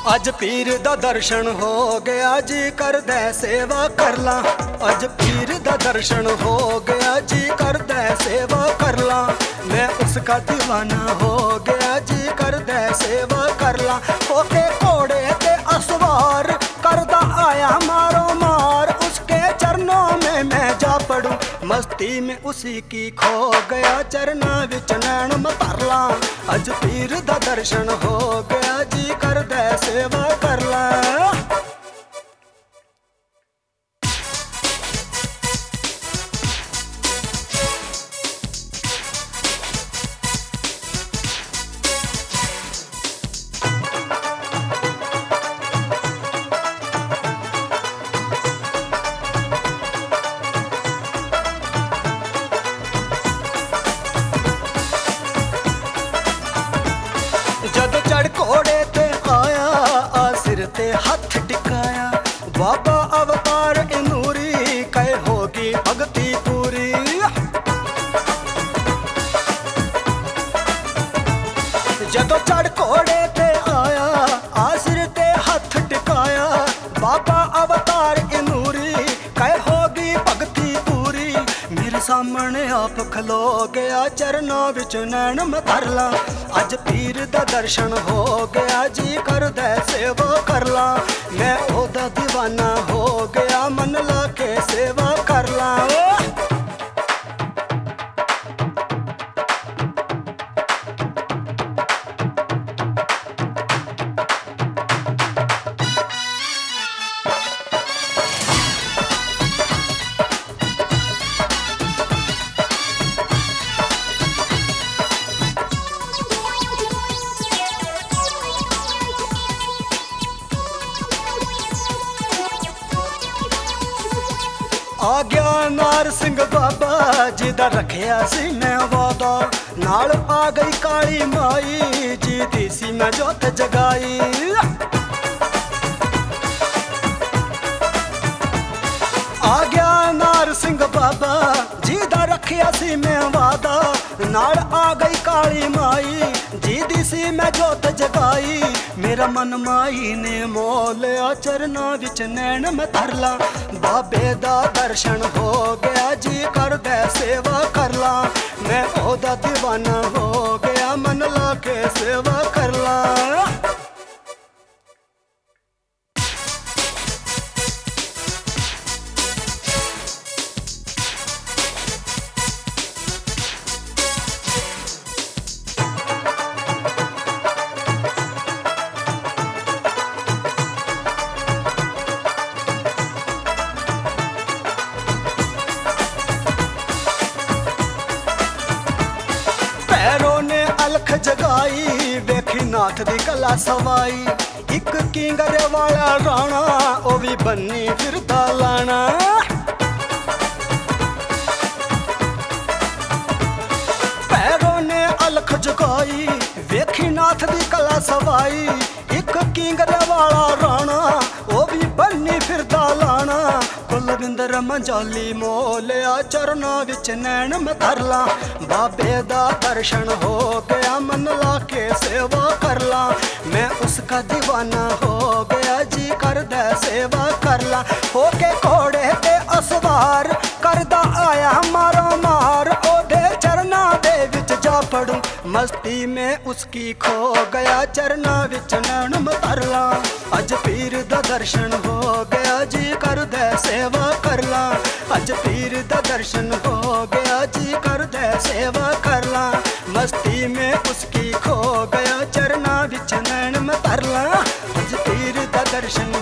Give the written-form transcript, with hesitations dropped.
अज पीर दा दर्शन हो गया जी कर दे सेवा कर ला। अज पीर दा दर्शन हो गया जी कर दे सेवा कर ला। मैं उसका दीवाना हो गया जी कर दे सेवा कर ला। होके घोड़े ते असवार करदा आया मारो मार, उसके चरणों में मैं जा पड़ूं मस्ती में उसी की खो गया चरना विच नैन मतर ला। अज पीर दा दर्शन हो गया जी कर दे सेवा कर ला। जद चढ़ घोड़े ते आया आ सिर ते हथ टिकाया, बाबा अवतार इनूरी कहे होगी भगती पूरी। जदों चढ़ घोड़े ते आया आ सिर ते हथ टिकाया, बाबा अवतार इनूरी कहे होगी भगती पूरी। मेरे सामने आप खलो गया चरणों विच नैन मतर ला। अज पीर दा दर्शन हो गया जी कर दे सेवा कर ला। मैं ओदा दीवाना हो गया मन ला के सेवा कर ला। आ गया नार सिंह बाबा जी दा रखिया सी मैं वादा, नाल आ गई काली माई जी दी सी मैं जोत जगाई। आ गया नार सिंह बाबा जी दा रखिया सी मैं वादा, नाल आ गई काली माई जी दी सी मैं जोत जगाई। मेरा मन माई ने मोलिया चरना विच नैन मतर ला। बाबे दा दर्शन हो गया जी कर दे सेवा कर ला। मैं ओदा दीवाना हो गया मन ला के सेवा कर ला। पैरों ने अलख जगाई वेखी नाथ दी कला सवाई। एक किंगर वाला राणा ओ भी बन्नी फिरदा लाना। पैरों ने अलख जगाई वेखी नाथ दी कला सवाई। एक किंगर वाला राणा ओ भी बन्नी फिरदा लाना। कुलविंदर मंजाली मोलिया चरना विच नैन मतर ला। बाबे दा दर्शन हो गया मन ला के सेवा कर ला। मैं उसका दीवाना हो गया जी कर दे सेवा कर ला। होके घोड़े ते असवार करदा आया मारो मार, ओदे चरना दे विच जा पड़ूं मस्ती में उसकी खो गया चरना विच नैन मतर ला। अज पीर दा दर्शन हो गया जी कर दे सेवा कर ला। अज पीर दा दर्शन हो गया जी कर दे सेवा कर ला। मस्ती में उसकी खो गया चरना विच नैन मतर ला। अज पीर दा दर्शन